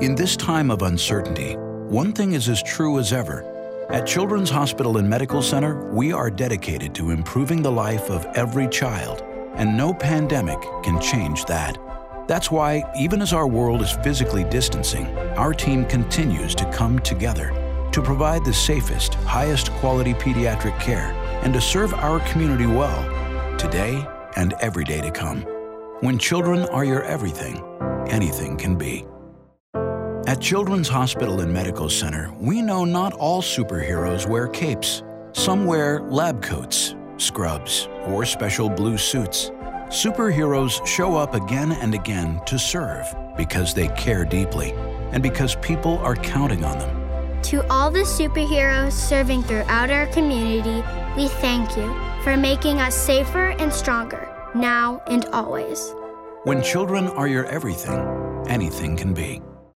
In this time of uncertainty, one thing is as true as ever. At Children's Hospital and Medical Center, we are dedicated to improving the life of every child, and no pandemic can change that. That's why, even as our world is physically distancing, our team continues to come together to provide the safest, highest quality pediatric care and to serve our community well, today and every day to come. When children are your everything, anything can be. At Children's Hospital and Medical Center, we know not all superheroes wear capes. Some wear lab coats, scrubs, or special blue suits. Superheroes show up again and again to serve because they care deeply and because people are counting on them. To all the superheroes serving throughout our community, we thank you for making us safer and stronger, now and always. When children are your everything, anything can be.